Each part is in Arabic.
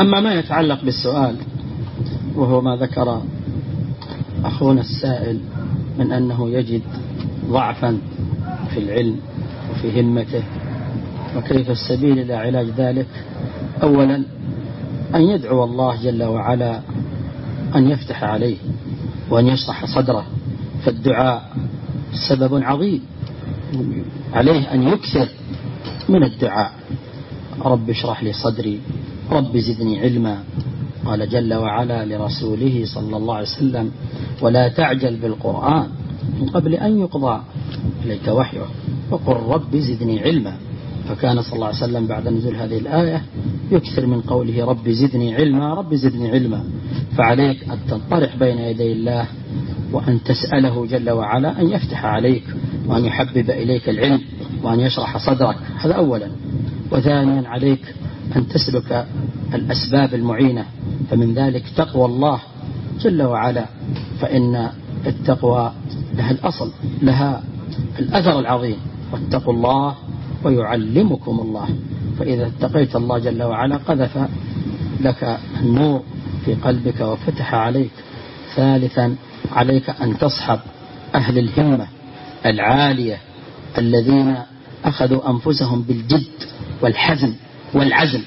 أما ما يتعلق بالسؤال وهو ما ذكر أخونا السائل من أنه يجد ضعفا في العلم وفي همته وكيف السبيل إلى علاج ذلك، أولا أن يدعو الله جل وعلا أن يفتح عليه وأن يشرح صدره، فالدعاء سبب عظيم، عليه أن يكثر من الدعاء. رب اشرح لي صدري، رب زدني علما. قال جل وعلا لرسوله صلى الله عليه وسلم ولا تعجل بالقرآن من قبل أن يقضى إليك وحيه وقل رب زدني علما. فكان صلى الله عليه وسلم بعد نزول هذه الآية يكثر من قوله رب زدني علما، رب زدني علما. فعليك أن تنطرح بين يدي الله وأن تسأله جل وعلا أن يفتح عليك وأن يحبب إليك العلم وأن يشرح صدرك، هذا أولا. وثانيا عليك أن تسلك الأسباب المعينة، فمن ذلك تقوى الله جل وعلا، فإن التقوى لها الأصل، لها الأثر العظيم، واتقوا الله ويعلمكم الله. فإذا اتقيت الله جل وعلا قذف لك النور في قلبك وفتح عليك. ثالثا عليك أن تصحب أهل الهمة العالية الذين أخذوا أنفسهم بالجد والحزم والعزم،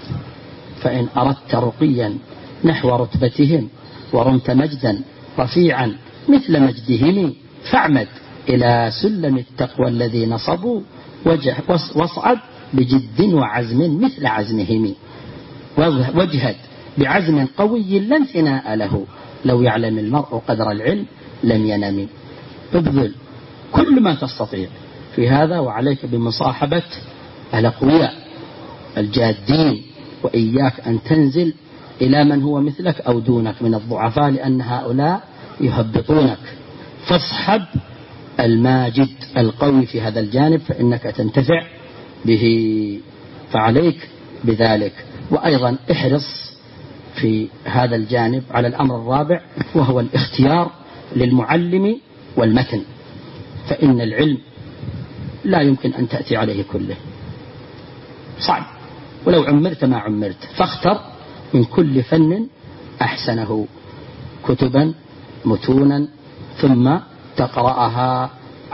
فإن أردت رقيا نحو رتبتهم ورمت مجدا رفيعا مثل مجدهم فاعمد إلى سلم التقوى الذي نصبوا واصعد بجد وعزم مثل عزمهم، واجهد بعزم قوي لا انثناء له، لو يعلم المرء قدر العلم لم ينم. ابذل كل ما تستطيع في هذا، وعليك بمصاحبة الأقوياء الجادين، وإياك أن تنزل إلى من هو مثلك أو دونك من الضعفاء، لأن هؤلاء يهبطونك. فاصحب الماجد القوي في هذا الجانب فإنك تنتفع به، فعليك بذلك. وأيضا احرص في هذا الجانب على الأمر الرابع، وهو الاختيار للمعلم والمتن، فإن العلم لا يمكن أن تأتي عليه كله، صعب، ولو عمرت ما عمرت. فاختر من كل فن أحسنه كتبا متونا، ثم تقرأها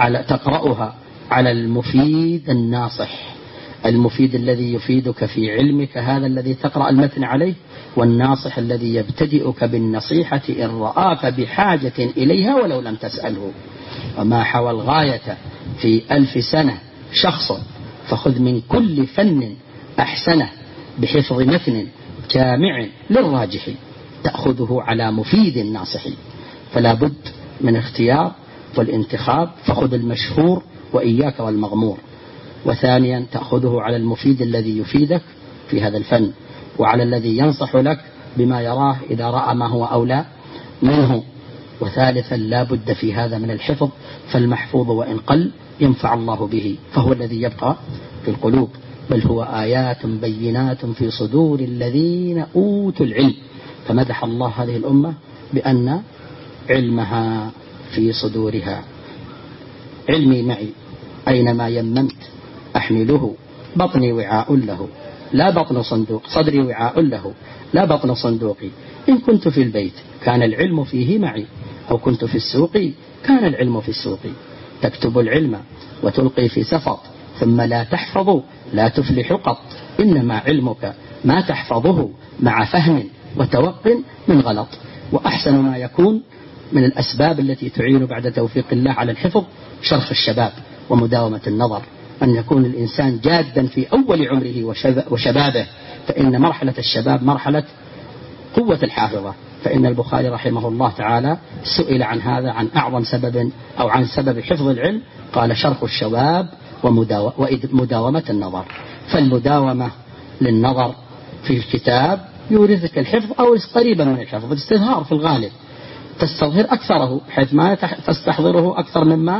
على المفيد الناصح، المفيد الذي يفيدك في علمك، هذا الذي تقرأ المتن عليه، والناصح الذي يبتدئك بالنصيحة إن رآك بحاجة إليها ولو لم تسأله. وما حوى الغاية في 1000 سنة شخص، فخذ من كل فن أحسنه بحفظ متن جامع للراجح، تأخذه على مفيد الناصح. فلا بد من اختيار والانتخاب، فخذ المشهور وإياك والمغمور. وثانيا تأخذه على المفيد الذي يفيدك في هذا الفن، وعلى الذي ينصح لك بما يراه إذا رأى ما هو أولى منه. وثالثا لا بد في هذا من الحفظ، فالمحفوظ وإن قل ينفع الله به، فهو الذي يبقى في القلوب، بل هو آيات بينات في صدور الذين أوتوا العلم. فمدح الله هذه الأمة بأن علمها في صدورها. علمي معي أينما يممت أحمله، بطني وعاء له لا بطن صندوق، صدري وعاء له لا بطن صندوقي. إن كنت في البيت كان العلم فيه معي، أو كنت في السوق كان العلم في السوق. تكتب العلم وتلقي في سفط، ثم لا تحفظ لا تفلح قط. إنما علمك ما تحفظه مع فهم وتوق من غلط. وأحسن ما يكون من الأسباب التي تعين بعد توفيق الله على الحفظ شرخ الشباب ومداومة النظر، أن يكون الإنسان جادا في أول عمره وشبابه، فإن مرحلة الشباب مرحلة قوة الحافظة. فإن البخاري رحمه الله تعالى سئل عن هذا، عن أعظم سبب أو عن سبب حفظ العلم، قال شرخ الشباب ومداومة النظر. فالمداومة للنظر في الكتاب يورثك الحفظ أو قريبا من الحفظ، الاستظهار في الغالب تستظهر أكثره بحيث ما تستحضره أكثر مما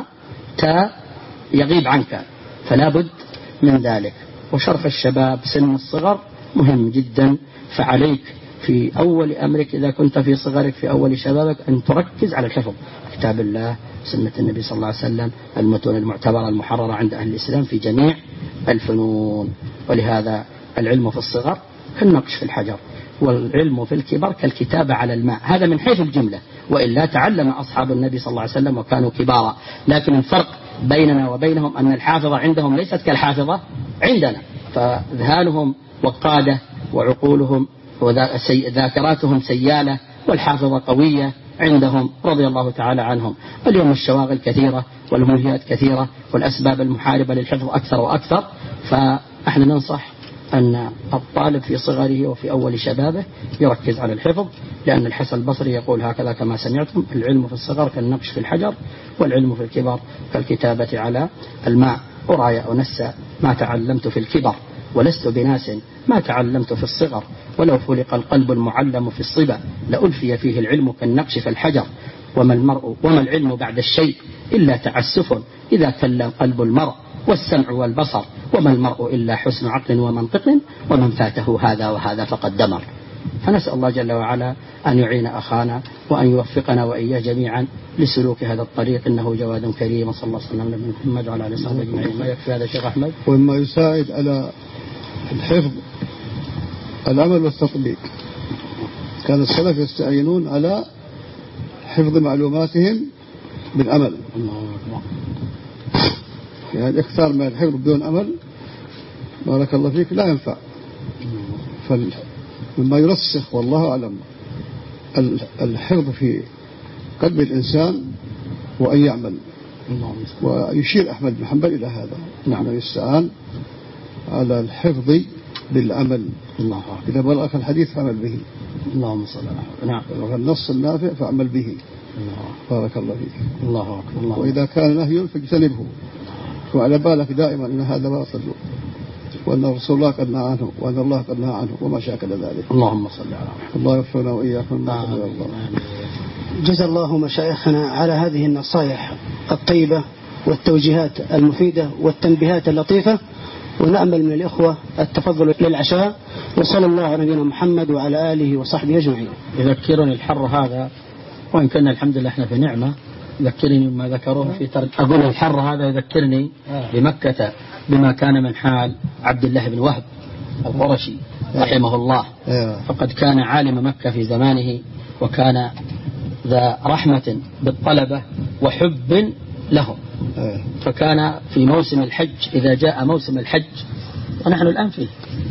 يغيب عنك، فلا بد من ذلك. وشرف الشباب سن الصغر مهم جدا، فعليك في أول أمرك إذا كنت في صغرك في أول شبابك أن تركز على الحفظ، كتاب الله، سنة النبي صلى الله عليه وسلم، المتون المعتبرة المحررة عند أهل الإسلام في جميع الفنون. ولهذا العلم في الصغر كالنقش في الحجر، والعلم في الكبر كالكتابة على الماء. هذا من حيث الجملة، وإلا تعلم أصحاب النبي صلى الله عليه وسلم وكانوا كبارا، لكن الفرق بيننا وبينهم أن الحافظة عندهم ليست كالحافظة عندنا، فذهانهم وقادة وعقولهم وذاكراتهم سيالة، والحافظة قوية عندهم رضي الله تعالى عنهم. اليوم الشواغل كثيرة والملهيات كثيرة والأسباب المحاربة للحفظ أكثر وأكثر، فإحنا ننصح أن الطالب في صغره وفي أول شبابه يركز على الحفظ، لأن الحسن البصري يقول هكذا كما سمعتم: العلم في الصغر كالنقش في الحجر، والعلم في الكبر كالكتابة على الماء. أراي أنسى ما تعلمت في الكبر، ولست بناس ما تعلمت في الصغر، ولو فلق القلب المعلم في الصبا لألفي فيه العلم كالنقش في الحجر، وما العلم بعد الشيء إلا تعسف إذا كل قلب المرء والسمع والبصر، وما المرء إلا حسن عقل ومنطق، ومن فاته هذا وهذا فقد دمر. فنسأل الله جل وعلا أن يعين أخانا وأن يوفقنا وإياه جميعا لسلوك هذا الطريق، إنه جواد كريم. صلى الله عليه وسلم محمد وعلى آله وصحبه أجمعين. ما يكفي هذا شيخ أحمد؟ ومما يساعد على الحفظ العمل والتطبيق. كان السلف يستعينون على حفظ معلوماتهم بالعمل، يعني اكثر من الحفظ بدون عمل بارك الله فيك لا ينفع. فمما يرسخ والله أعلم الحفظ في قلب الإنسان وأن يعمل. ويشير أحمد بن حنبل إلى هذا، نحن يستعان على الحفظ بالعمل. إذا بلغك الحديث فعمل به. اللهم صل على نعم. النص النافع فعمل به. بارك الله فيك. الله أكبر. وإذا كان نهي فاجتنبه، وعلى بالك دائما أن هذا باطل، وأن رسول الله قد نهى عنه، وأن الله قد نهى عنه، وما شاكل ذلك. اللهم صل على محمد. الله يغفرنا وإياكم. جزا الله مشايخنا على هذه النصائح الطيبة والتوجيهات المفيدة والتنبيهات اللطيفة، ونأمل من الإخوة التفضل للعشاء، وصلى الله على نبينا محمد وعلى آله وصحبه أجمعين. يذكرني الحر هذا، وإن كنا الحمد لله احنا في نعمة، يذكرني ما ذكروه في أقول الحر هذا يذكرني بمكة بما كان من حال عبد الله بن وهب القرشي رحمه الله. فقد كان عالم مكة في زمانه، وكان ذا رحمة بالطلبة وحب لهم. فكان في موسم الحج، إذا جاء موسم الحج ونحن الآن فيه،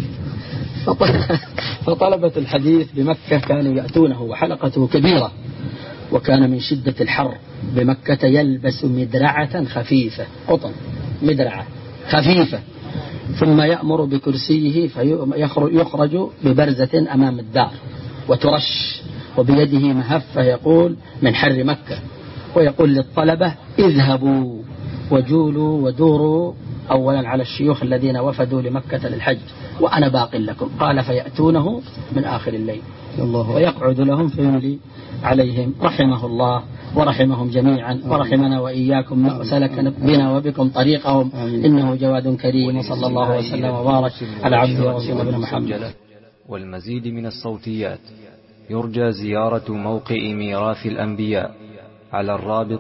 فطلبة الحديث بمكة كانوا يأتونه، وحلقته كبيرة، وكان من شدة الحر بمكة يلبس مدرعة خفيفة قطن، مدرعة خفيفة، ثم يأمر بكرسيه فيخرج ببرزة أمام الدار وترش، وبيده مهفة يقول من حر مكة، ويقول للطلبة اذهبوا وجولوا ودوروا أولا على الشيوخ الذين وفدوا لمكة للحج وأنا باق لكم. قال فيأتونه من آخر الليل ويقعد لهم فيملي عليهم. رحمه الله ورحمهم جميعا، ورحمنا وإياكم وسلك بنا وبكم طريقهم، إنه جواد كريم. وصلى الله وسلم وبارك على عبده ورسوله محمد. والمزيد من الصوتيات يرجى زيارة موقع ميراث الأنبياء على الرابط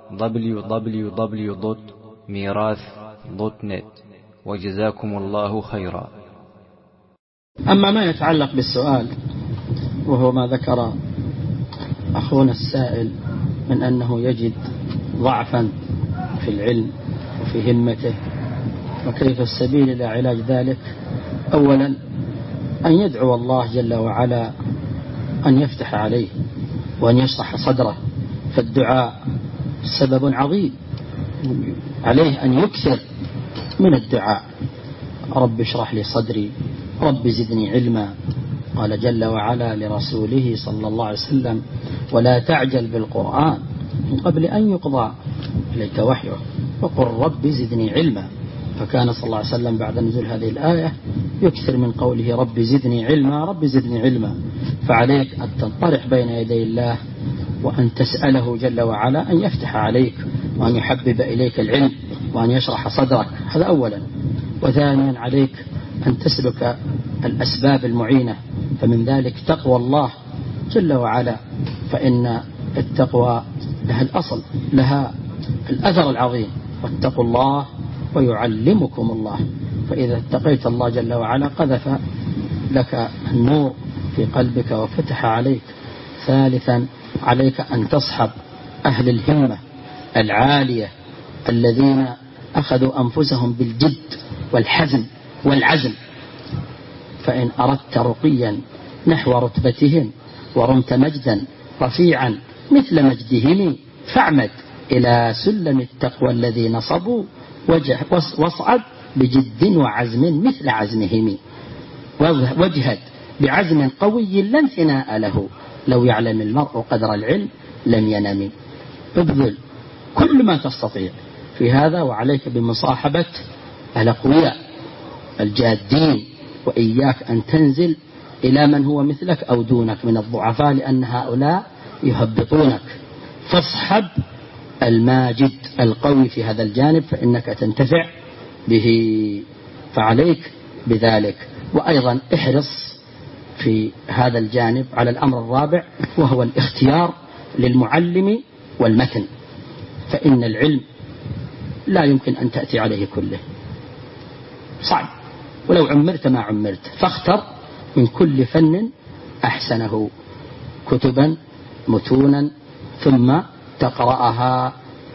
www.mirath.net. وجزاكم الله خيرا. أما ما يتعلق بالسؤال، وهو ما ذكر أخونا السائل من أنه يجد ضعفا في العلم وفي همته، وكيف السبيل إلى علاج ذلك؟ أولا أن يدعو الله جل وعلا أن يفتح عليه وأن يشرح صدره، فالدعاء سبب عظيم، عليه أن يكثر من الدعاء. رب اشرح لي صدري، رب زدني علما. قال جل وعلا لرسوله صلى الله عليه وسلم ولا تعجل بالقرآن من قبل أن يقضى إليك وحيه وقل رب زدني علما. فكان صلى الله عليه وسلم بعد نزول هذه الآية يكثر من قوله رب زدني علما، رب زدني علما. فعليك أن تنطرح بين يدي الله وأن تسأله جل وعلا أن يفتح عليك وأن يحبب إليك العلم وأن يشرح صدرك، هذا أولا. وثانيا عليك أن تسلك الأسباب المعينة، فمن ذلك تقوى الله جل وعلا، فإن التقوى لها الأصل، لها الأثر العظيم، واتقوا الله ويعلمكم الله. فإذا اتقيت الله جل وعلا قذف لك النور في قلبك وفتح عليك. ثالثا عليك أن تصحب أهل الهمة العالية الذين أخذوا أنفسهم بالجد والحزم والعزم، فإن أردت رقيا نحو رتبتهم ورمت مجدا رفيعا مثل مجدهم فاعمد إلى سلم التقوى الذي نصبوا واصعد بجد وعزم مثل عزمهم، واجهد بعزم قوي لا انثناء له، لو يعلم المرء قدر العلم لم ينم. ابذل كل ما تستطيع في هذا، وعليك بمصاحبة الأقوياء الجادين، وإياك أن تنزل إلى من هو مثلك أو دونك من الضعفاء، لأن هؤلاء يهبطونك. فاصحب الماجد القوي في هذا الجانب فإنك تنتفع به، فعليك بذلك. وأيضا احرص في هذا الجانب على الأمر الرابع، وهو الاختيار للمعلم والمتن، فإن العلم لا يمكن أن تأتي عليه كله، صعب، ولو عمرت ما عمرت، فاختر من كل فن أحسنه كتبا متونا، ثم تقرأها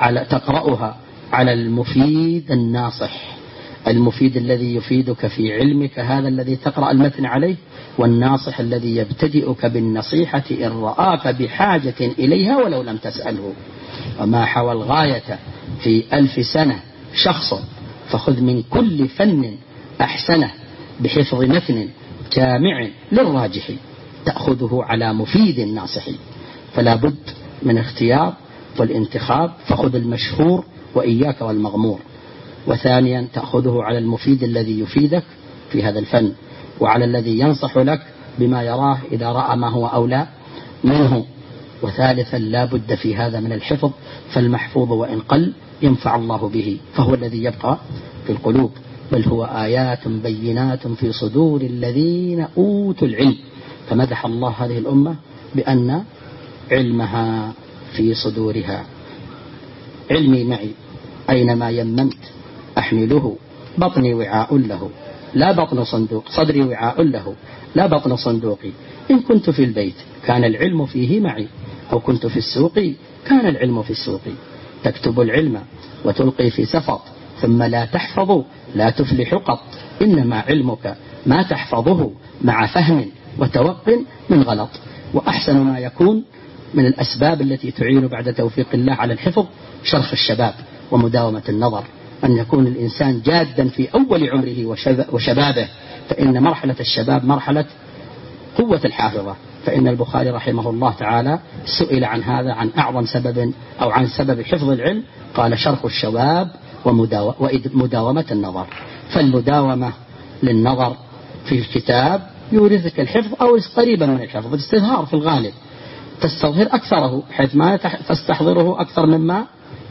على المفيد الناصح، المفيد الذي يفيدك في علمك، هذا الذي تقرأ المتن عليه، والناصح الذي يبتدئك بالنصيحة إن رآك بحاجة إليها ولو لم تسأله. وما حوى الغاية في 1000 سنة شخص، فخذ من كل فن أحسنه بحفظ متن جامع للراجح، تأخذه على مفيد الناصح. فلا بد من اختيار والانتخاب، فخذ المشهور وإياك والمغمور. وثانيا تأخذه على المفيد الذي يفيدك في هذا الفن، وعلى الذي ينصح لك بما يراه إذا رأى ما هو أولى منه. وثالثا لا بد في هذا من الحفظ، فالمحفوظ وإن قل ينفع الله به، فهو الذي يبقى في القلوب، بل هو آيات بينات في صدور الذين أوتوا العلم. فمدح الله هذه الأمة بأن علمها في صدورها. علمي معي أينما يممت أحمله، بطني وعاء له لا بطن صندوق، صدري وعاء له لا بطن صندوقي. إن كنت في البيت كان العلم فيه معي، أو كنت في السوق كان العلم في السوق. تكتب العلم وتلقي في سفط، ثم لا تحفظ لا تفلح قط. إنما علمك ما تحفظه مع فهم وتوق من غلط. وأحسن ما يكون من الأسباب التي تعين بعد توفيق الله على الحفظ شرخ الشباب ومداومة النظر، أن يكون الإنسان جادا في أول عمره وشبابه، فإن مرحلة الشباب مرحلة قوة الحافظة. فإن البخاري رحمه الله تعالى سئل عن هذا، عن أعظم سبب أو عن سبب حفظ العلم، قال شرخ الشباب ومداومة النظر. فالمداومة للنظر في الكتاب يورثك الحفظ أو قريبا من الحفظ، الاستظهار في الغالب تستظهر أكثره بحيث ما تستحضره أكثر مما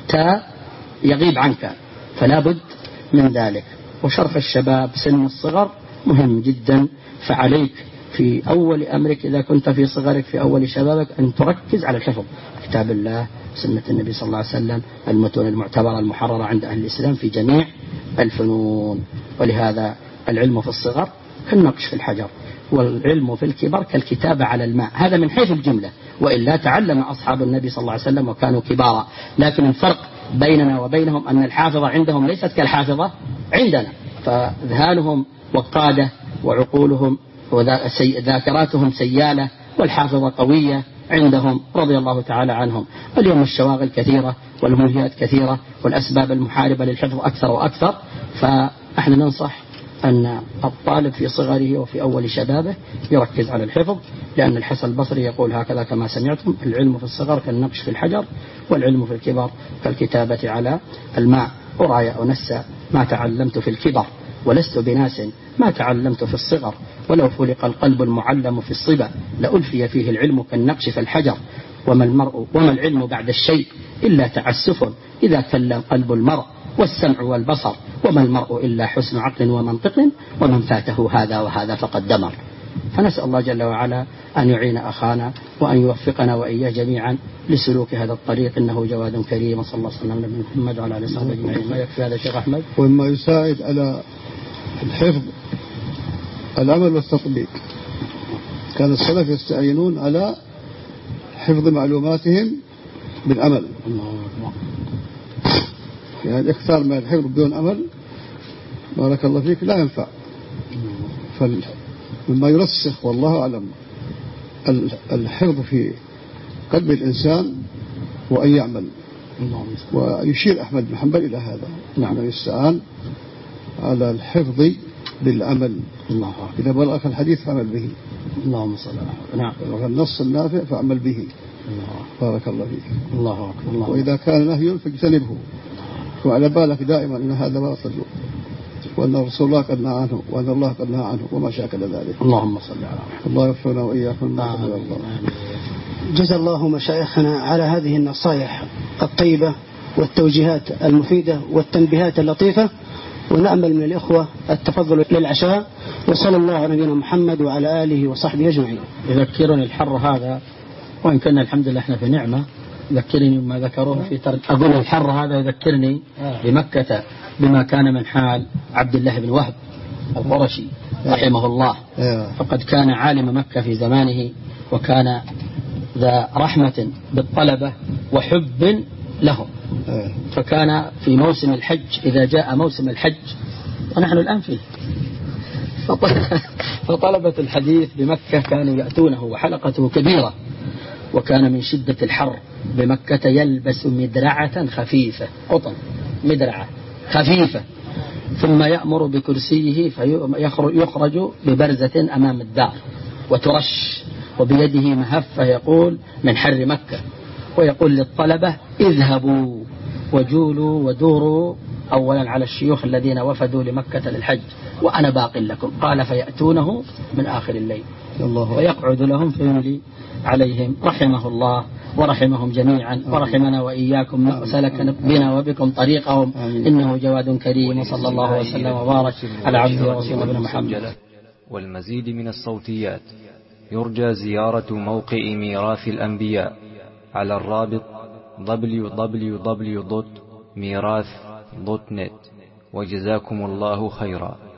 يغيب عنك، فلا بد من ذلك. وشرح الشباب سن الصغر مهم جدا، فعليك في أول أمرك إذا كنت في صغرك في أول شبابك أن تركز على الحفظ، كتاب الله، سنة النبي صلى الله عليه وسلم، المتون المعتبرة المحررة عند أهل الإسلام في جميع الفنون. ولهذا العلم في الصغر كالنقش في الحجر، والعلم في الكبر كالكتابة على الماء، هذا من حيث الجملة. وإلا تعلم أصحاب النبي صلى الله عليه وسلم وكانوا كبارا، لكن الفرق بيننا وبينهم أن الحافظة عندهم ليست كالحافظة عندنا، فذهانهم وقادة وعقولهم وذاكراتهم سيالة، والحافظة قوية عندهم رضي الله تعالى عنهم. اليوم الشواغل كثيرة والملهيات كثيرة والأسباب المحاربة للحفظ أكثر وأكثر، فإحنا ننصح أن الطالب في صغره وفي أول شبابه يركز على الحفظ، لأن الحسن البصري يقول هكذا كما سمعتم: العلم في الصغر كالنقش في الحجر، والعلم في الكبر كالكتابة على الماء. أراي أنسى ما تعلمت في الكبر، ولست بناس ما تعلمت في الصغر، ولو فلق القلب المعلم في الصبا لألفي فيه العلم كالنقش في الحجر. وما العلم بعد الشيء إلا تعسف إذا كل قلب المرء والسمع والبصر، وما المرء إلا حسن عقل ومنطق، ومن فاته هذا وهذا فقد دمر. فنسأل الله جل وعلا أن يعين أخانا وأن يوفقنا وإياه جميعا لسلوك هذا الطريق، إنه جواد كريم. صلى الله عليه وسلم على محمد وعلى آله وصحبه أجمعين. ما يكفي هذا شيخ أحمد؟ ومما يساعد على الحفظ العمل والتطبيق، كان السلف يستعينون على حفظ معلوماتهم بالعمل، يعني الإكثار من الحفظ بدون عمل بارك الله فيك لا ينفع. فمما يرسخ والله أعلم الحفظ في قلب الإنسان وأن يعمل، ويشير أحمد بن حنبل إلى هذا. نحن يستعان على الحفظ بالعمل. إذا بلغك الحديث فعمل به. اللهم صل على نعم. والنص النافع فعمل به. بارك الله فيك. الله أكبر. وإذا كان نهي فاجتنبه، وعلى بالك دائما أن هذا باطل، وأن رسول الله قد نهى عنه، وأن الله قد نهى عنه، وما شاكل ذلك. اللهم صل على محمد. الله يغفرنا وإياكم. جزا الله مشايخنا على هذه النصائح الطيبة والتوجيهات المفيدة والتنبيهات اللطيفة، ونأمل من الإخوة التفضل للعشاء. وصلى الله على نبينا محمد وعلى آله وصحبه أجمعين. يذكرني الحر هذا، وإن كنا الحمد لله احنا في نعمة، يذكرني ما ذكروه في ترك. أقول الحر هذا يذكرني بمكة بما كان من حال عبد الله بن وهب القرشي رحمه الله. فقد كان عالم مكة في زمانه، وكان ذا رحمة بالطلبة وحب لهم. فكان في موسم الحج، إذا جاء موسم الحج ونحن الآن فيه، فطلبة الحديث بمكة كانوا يأتونه، وحلقته كبيرة، وكان من شدة الحر بمكة يلبس مدرعة خفيفة، قطن مدرعة خفيفة، ثم يأمر بكرسيه فيخرج ببرزة أمام الدار وترش، وبيده مهفة يقول من حر مكة، ويقول للطلبة اذهبوا وجولوا ودوروا أولا على الشيوخ الذين وفدوا لمكة للحج وأنا باق لكم. قال فيأتونه من آخر الليل ويقعد لهم فيملي عليهم. رحمه الله ورحمهم جميعا، ورحمنا وإياكم وسلك بنا وبكم طريقهم، إنه جواد كريم. وصلى الله وسلم وبارك على عبده ورسوله نبينا محمد. والمزيد من الصوتيات يرجى زيارة موقع ميراث الأنبياء على الرابط www.mirath.net. وجزاكم الله خيرا.